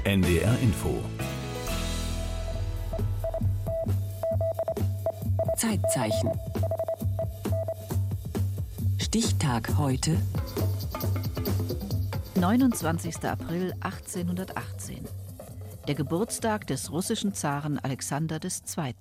NDR Info. Zeitzeichen. Stichtag heute. 29. April 1818. Der Geburtstag des russischen Zaren Alexander II.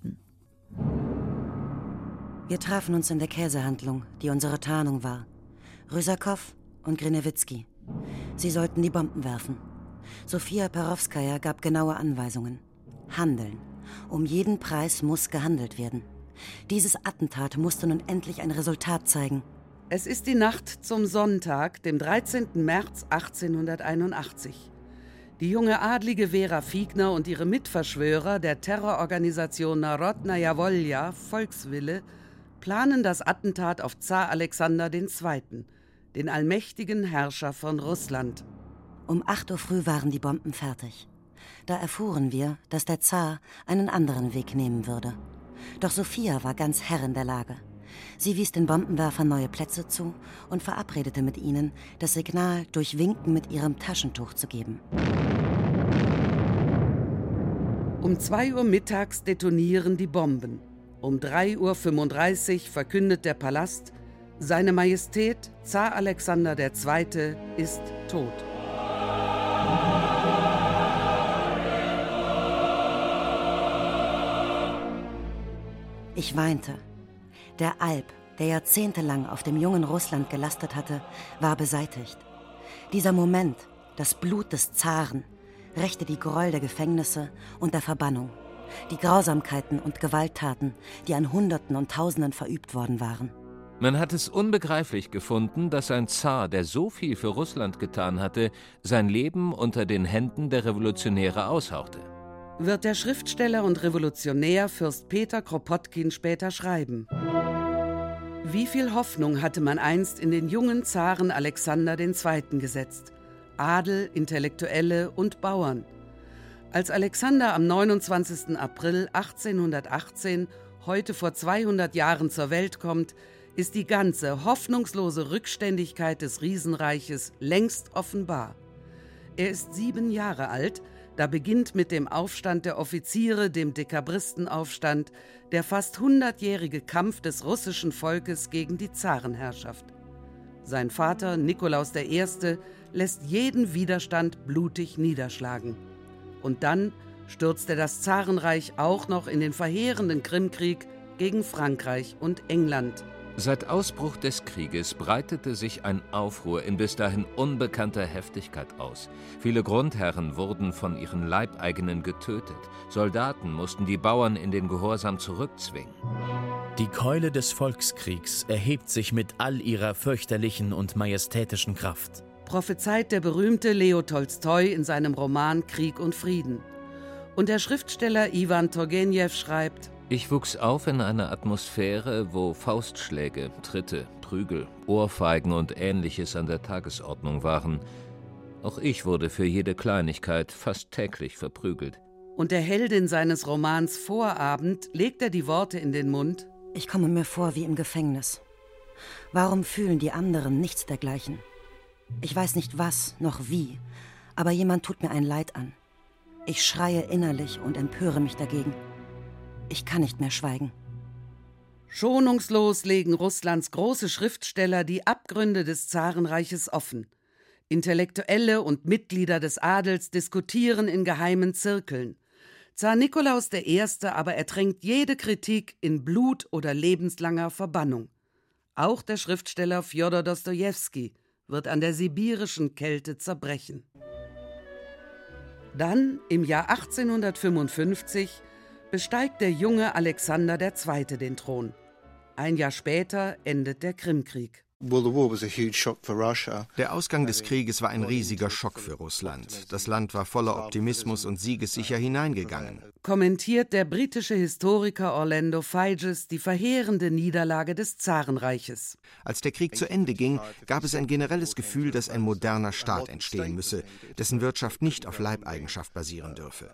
Wir trafen uns in der Käsehandlung, die unsere Tarnung war. Rysakow und Grinewitzki. Sie sollten die Bomben werfen. Sofia Perowskaja gab genaue Anweisungen. Handeln. Um jeden Preis muss gehandelt werden. Dieses Attentat musste nun endlich ein Resultat zeigen. Es ist die Nacht zum Sonntag, dem 13. März 1881. Die junge Adlige Vera Fiegner und ihre Mitverschwörer der Terrororganisation Narodnaja Wolja, Volkswille, planen das Attentat auf Zar Alexander II., den allmächtigen Herrscher von Russland. Um 8 Uhr früh waren die Bomben fertig. Da erfuhren wir, dass der Zar einen anderen Weg nehmen würde. Doch Sofia war ganz Herrin der Lage. Sie wies den Bombenwerfern neue Plätze zu und verabredete mit ihnen, das Signal durch Winken mit ihrem Taschentuch zu geben. Um 2 Uhr mittags detonieren die Bomben. Um 3:35 Uhr verkündet der Palast, Seine Majestät Zar Alexander II. Ist tot. Ich weinte. Der Alp, der jahrzehntelang auf dem jungen Russland gelastet hatte, war beseitigt. Dieser Moment, das Blut des Zaren, rächte die Gräuel der Gefängnisse und der Verbannung, die Grausamkeiten und Gewalttaten, die an Hunderten und Tausenden verübt worden waren. Man hat es unbegreiflich gefunden, dass ein Zar, der so viel für Russland getan hatte, sein Leben unter den Händen der Revolutionäre aushauchte. Wird der Schriftsteller und Revolutionär Fürst Peter Kropotkin später schreiben. Wie viel Hoffnung hatte man einst in den jungen Zaren Alexander II. Gesetzt? Adel, Intellektuelle und Bauern. Als Alexander am 29. April 1818, heute vor 200 Jahren zur Welt kommt, ist die ganze hoffnungslose Rückständigkeit des Riesenreiches längst offenbar. Er ist 7 Jahre alt, da beginnt mit dem Aufstand der Offiziere, dem Dekabristenaufstand, der fast 100-jährige Kampf des russischen Volkes gegen die Zarenherrschaft. Sein Vater, Nikolaus I., lässt jeden Widerstand blutig niederschlagen. Und dann stürzt er das Zarenreich auch noch in den verheerenden Krimkrieg gegen Frankreich und England. Seit Ausbruch des Krieges breitete sich ein Aufruhr in bis dahin unbekannter Heftigkeit aus. Viele Grundherren wurden von ihren Leibeigenen getötet. Soldaten mussten die Bauern in den Gehorsam zurückzwingen. Die Keule des Volkskriegs erhebt sich mit all ihrer fürchterlichen und majestätischen Kraft. Prophezeit der berühmte Leo Tolstoi in seinem Roman Krieg und Frieden. Und der Schriftsteller Iwan Turgenew schreibt: Ich wuchs auf in einer Atmosphäre, wo Faustschläge, Tritte, Prügel, Ohrfeigen und Ähnliches an der Tagesordnung waren. Auch ich wurde für jede Kleinigkeit fast täglich verprügelt. Und der Heldin seines Romans Vorabend legt er die Worte in den Mund: Ich komme mir vor wie im Gefängnis. Warum fühlen die anderen nichts dergleichen? Ich weiß nicht was noch wie, aber jemand tut mir ein Leid an. Ich schreie innerlich und empöre mich dagegen. Ich kann nicht mehr schweigen. Schonungslos legen Russlands große Schriftsteller die Abgründe des Zarenreiches offen. Intellektuelle und Mitglieder des Adels diskutieren in geheimen Zirkeln. Zar Nikolaus I. aber ertränkt jede Kritik in Blut oder lebenslanger Verbannung. Auch der Schriftsteller Fjodor Dostojewski wird an der sibirischen Kälte zerbrechen. Dann, im Jahr 1855, besteigt der junge Alexander II. Den Thron. Ein Jahr später endet der Krimkrieg. Der Ausgang des Krieges war ein riesiger Schock für Russland. Das Land war voller Optimismus und siegessicher hineingegangen. Kommentiert der britische Historiker Orlando Figes die verheerende Niederlage des Zarenreiches. Als der Krieg zu Ende ging, gab es ein generelles Gefühl, dass ein moderner Staat entstehen müsse, dessen Wirtschaft nicht auf Leibeigenschaft basieren dürfe.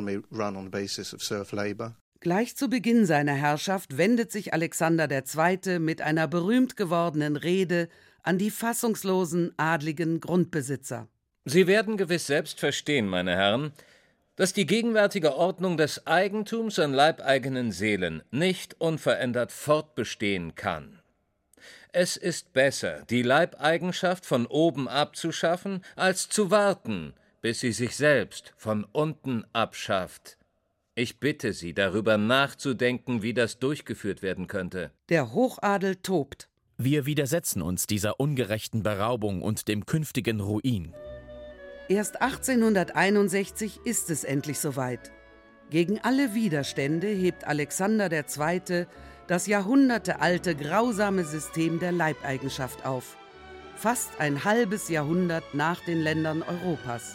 Gleich zu Beginn seiner Herrschaft wendet sich Alexander II. Mit einer berühmt gewordenen Rede an die fassungslosen adligen Grundbesitzer. Sie werden gewiss selbst verstehen, meine Herren, dass die gegenwärtige Ordnung des Eigentums an leibeigenen Seelen nicht unverändert fortbestehen kann. Es ist besser, die Leibeigenschaft von oben abzuschaffen, als zu warten, bis sie sich selbst von unten abschafft. Ich bitte Sie, darüber nachzudenken, wie das durchgeführt werden könnte. Der Hochadel tobt. Wir widersetzen uns dieser ungerechten Beraubung und dem künftigen Ruin. Erst 1861 ist es endlich soweit. Gegen alle Widerstände hebt Alexander II. Das jahrhundertealte grausame System der Leibeigenschaft auf. Fast ein halbes Jahrhundert nach den Ländern Europas.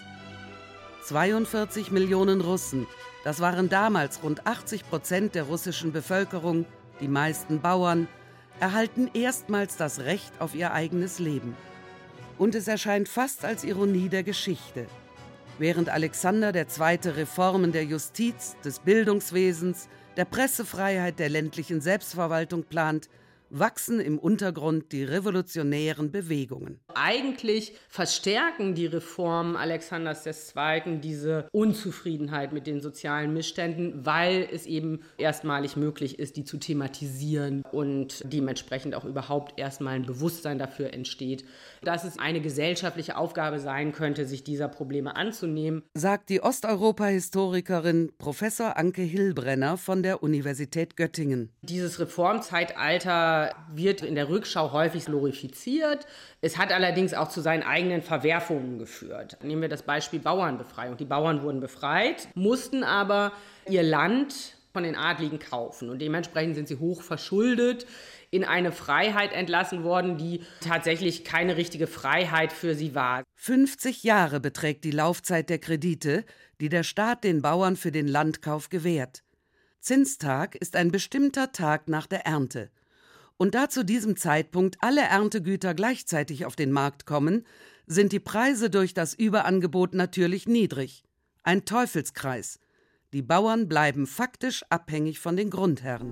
42 Millionen Russen, das waren damals rund 80% der russischen Bevölkerung, die meisten Bauern, erhalten erstmals das Recht auf ihr eigenes Leben. Und es erscheint fast als Ironie der Geschichte. Während Alexander II. Reformen der Justiz, des Bildungswesens, der Pressefreiheit, der ländlichen Selbstverwaltung plant, wachsen im Untergrund die revolutionären Bewegungen. Eigentlich verstärken die Reformen Alexanders II. Diese Unzufriedenheit mit den sozialen Missständen, weil es eben erstmalig möglich ist, die zu thematisieren und dementsprechend auch überhaupt erstmal ein Bewusstsein dafür entsteht, dass es eine gesellschaftliche Aufgabe sein könnte, sich dieser Probleme anzunehmen, sagt die Osteuropa-Historikerin Professor Anke Hillbrenner von der Universität Göttingen. Dieses Reformzeitalter wird in der Rückschau häufig glorifiziert. Es hat allerdings auch zu seinen eigenen Verwerfungen geführt. Nehmen wir das Beispiel Bauernbefreiung. Die Bauern wurden befreit, mussten aber ihr Land von den Adligen kaufen. Und dementsprechend sind sie hoch verschuldet, in eine Freiheit entlassen worden, die tatsächlich keine richtige Freiheit für sie war. 50 Jahre beträgt die Laufzeit der Kredite, die der Staat den Bauern für den Landkauf gewährt. Zinstag ist ein bestimmter Tag nach der Ernte. Und da zu diesem Zeitpunkt alle Erntegüter gleichzeitig auf den Markt kommen, sind die Preise durch das Überangebot natürlich niedrig. Ein Teufelskreis. Die Bauern bleiben faktisch abhängig von den Grundherren.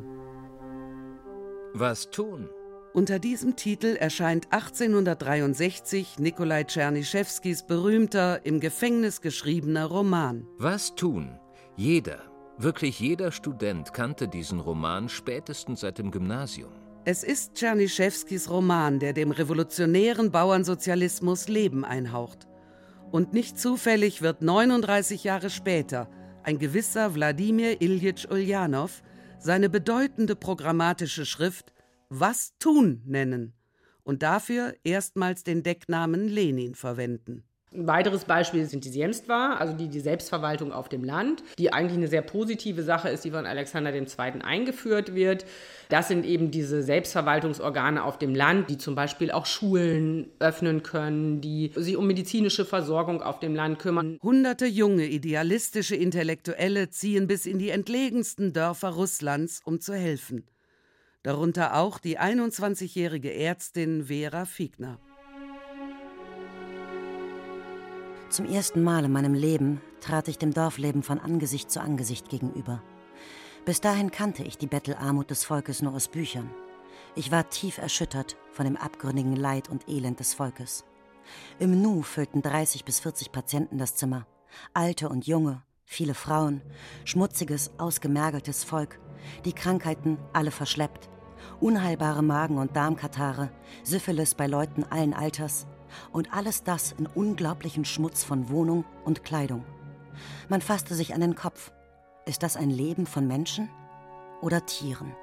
Was tun? Unter diesem Titel erscheint 1863 Nikolai Tschernyschewskis berühmter, im Gefängnis geschriebener Roman. Was tun? Jeder, wirklich jeder Student kannte diesen Roman spätestens seit dem Gymnasium. Es ist Tschernyschewskis Roman, der dem revolutionären Bauernsozialismus Leben einhaucht. Und nicht zufällig wird 39 Jahre später ein gewisser Wladimir Iljitsch Uljanow seine bedeutende programmatische Schrift »Was tun« nennen und dafür erstmals den Decknamen Lenin verwenden. Ein weiteres Beispiel sind die Sjemstva, also die Selbstverwaltung auf dem Land, die eigentlich eine sehr positive Sache ist, die von Alexander II. Eingeführt wird. Das sind eben diese Selbstverwaltungsorgane auf dem Land, die zum Beispiel auch Schulen öffnen können, die sich um medizinische Versorgung auf dem Land kümmern. Hunderte junge, idealistische Intellektuelle ziehen bis in die entlegensten Dörfer Russlands, um zu helfen. Darunter auch die 21-jährige Ärztin Vera Figner. Zum ersten Mal in meinem Leben trat ich dem Dorfleben von Angesicht zu Angesicht gegenüber. Bis dahin kannte ich die Bettelarmut des Volkes nur aus Büchern. Ich war tief erschüttert von dem abgründigen Leid und Elend des Volkes. Im Nu füllten 30 bis 40 Patienten das Zimmer. Alte und Junge, viele Frauen, schmutziges, ausgemergeltes Volk, die Krankheiten alle verschleppt. Unheilbare Magen- und Darmkatare, Syphilis bei Leuten allen Alters. Und alles das in unglaublichen Schmutz von Wohnung und Kleidung. Man fasste sich an den Kopf. Ist das ein Leben von Menschen oder Tieren?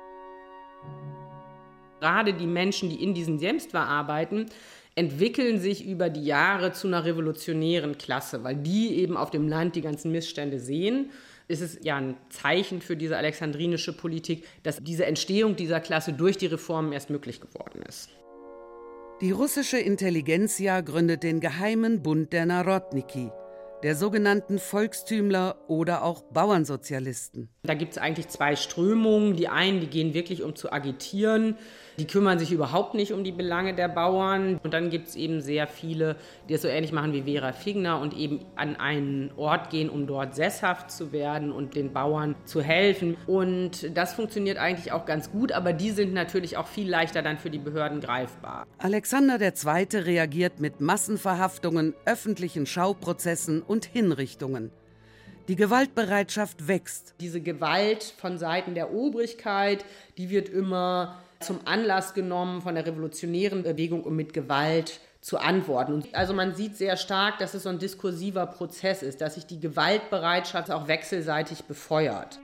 Gerade die Menschen, die in diesen Sjemstva arbeiten, entwickeln sich über die Jahre zu einer revolutionären Klasse, weil die eben auf dem Land die ganzen Missstände sehen. Es ist ja ein Zeichen für diese alexandrinische Politik, dass diese Entstehung dieser Klasse durch die Reformen erst möglich geworden ist. Die russische Intelligenzia gründet den Geheimen Bund der Narodniki, der sogenannten Volkstümler oder auch Bauernsozialisten. Da gibt es eigentlich zwei Strömungen. Die einen, die gehen wirklich, um zu agitieren, Die kümmern sich überhaupt nicht um die Belange der Bauern. Und dann gibt es eben sehr viele, die es so ähnlich machen wie Vera Figner und eben an einen Ort gehen, um dort sesshaft zu werden und den Bauern zu helfen. Und das funktioniert eigentlich auch ganz gut, aber die sind natürlich auch viel leichter dann für die Behörden greifbar. Alexander II. Reagiert mit Massenverhaftungen, öffentlichen Schauprozessen und Hinrichtungen. Die Gewaltbereitschaft wächst. Diese Gewalt von Seiten der Obrigkeit, die wird immer zum Anlass genommen von der revolutionären Bewegung, um mit Gewalt zu antworten. Also man sieht sehr stark, dass es so ein diskursiver Prozess ist, dass sich die Gewaltbereitschaft auch wechselseitig befeuert.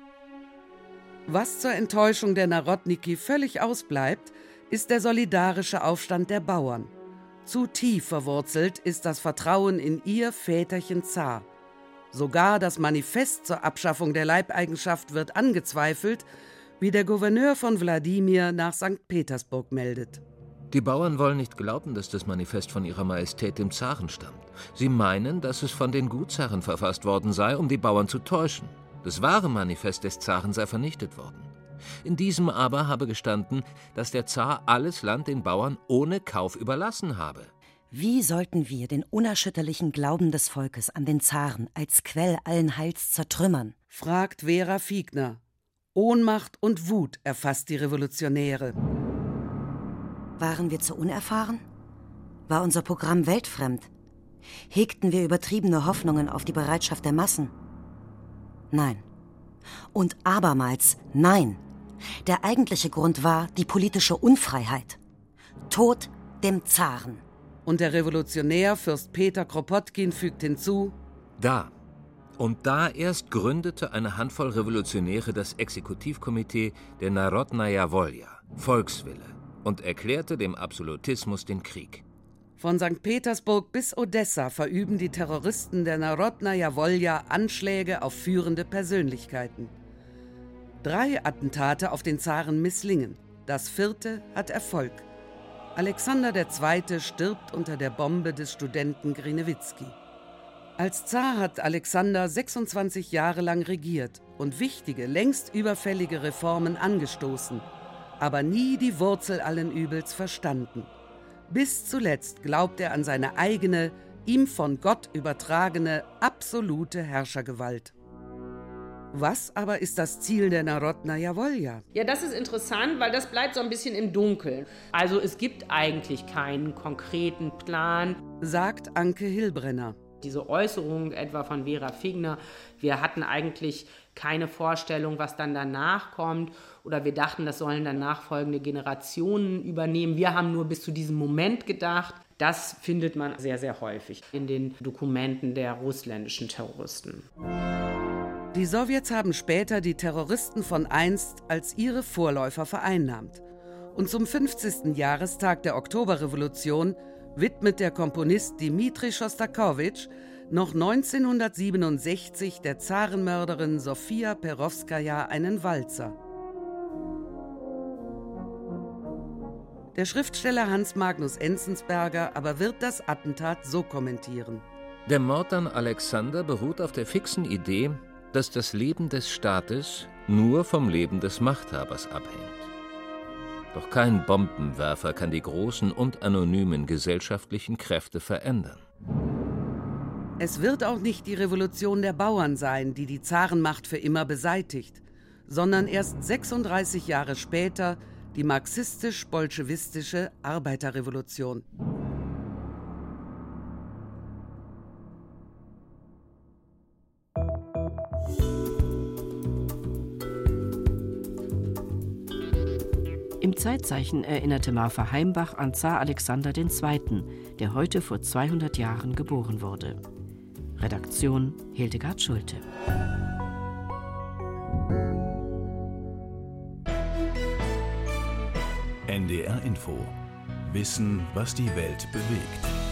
Was zur Enttäuschung der Narodniki völlig ausbleibt, ist der solidarische Aufstand der Bauern. Zu tief verwurzelt ist das Vertrauen in ihr Väterchen Zar. Sogar das Manifest zur Abschaffung der Leibeigenschaft wird angezweifelt, wie der Gouverneur von Wladimir nach St. Petersburg meldet. Die Bauern wollen nicht glauben, dass das Manifest von ihrer Majestät dem Zaren stammt. Sie meinen, dass es von den Gutsherren verfasst worden sei, um die Bauern zu täuschen. Das wahre Manifest des Zaren sei vernichtet worden. In diesem aber habe gestanden, dass der Zar alles Land den Bauern ohne Kauf überlassen habe. Wie sollten wir den unerschütterlichen Glauben des Volkes an den Zaren als Quell allen Heils zertrümmern? Fragt Vera Figner. Ohnmacht und Wut erfasst die Revolutionäre. Waren wir zu unerfahren? War unser Programm weltfremd? Hegten wir übertriebene Hoffnungen auf die Bereitschaft der Massen? Nein. Und abermals nein. Der eigentliche Grund war die politische Unfreiheit. Tod dem Zaren. Und der Revolutionär Fürst Peter Kropotkin fügt hinzu: Da erst gründete eine Handvoll Revolutionäre das Exekutivkomitee der Narodnaja Wolja, Volkswille, und erklärte dem Absolutismus den Krieg. Von St. Petersburg bis Odessa verüben die Terroristen der Narodnaja Wolja Anschläge auf führende Persönlichkeiten. 3 Attentate auf den Zaren misslingen. Das 4. hat Erfolg. Alexander II. Stirbt unter der Bombe des Studenten Griniewicki. Als Zar hat Alexander 26 Jahre lang regiert und wichtige, längst überfällige Reformen angestoßen, aber nie die Wurzel allen Übels verstanden. Bis zuletzt glaubt er an seine eigene, ihm von Gott übertragene, absolute Herrschergewalt. Was aber ist das Ziel der Narodnaja Wolja? Ja, das ist interessant, weil das bleibt so ein bisschen im Dunkeln. Also es gibt eigentlich keinen konkreten Plan, sagt Anke Hillbrenner. Diese Äußerung etwa von Vera Figner, wir hatten eigentlich keine Vorstellung, was dann danach kommt, oder wir dachten, das sollen dann nachfolgende Generationen übernehmen. Wir haben nur bis zu diesem Moment gedacht. Das findet man sehr, sehr häufig in den Dokumenten der russländischen Terroristen. Die Sowjets haben später die Terroristen von einst als ihre Vorläufer vereinnahmt. Und zum 50. Jahrestag der Oktoberrevolution widmet der Komponist Dmitri Schostakowitsch noch 1967 der Zarenmörderin Sofia Perowskaja einen Walzer. Der Schriftsteller Hans Magnus Enzensberger aber wird das Attentat so kommentieren. Der Mord an Alexander beruht auf der fixen Idee, dass das Leben des Staates nur vom Leben des Machthabers abhängt. Doch kein Bombenwerfer kann die großen und anonymen gesellschaftlichen Kräfte verändern. Es wird auch nicht die Revolution der Bauern sein, die die Zarenmacht für immer beseitigt, sondern erst 36 Jahre später die marxistisch-bolschewistische Arbeiterrevolution. Im Zeitzeichen erinnerte Marfa Heimbach an Zar Alexander II., der heute vor 200 Jahren geboren wurde. Redaktion Hildegard Schulte. NDR Info. Wissen, was die Welt bewegt.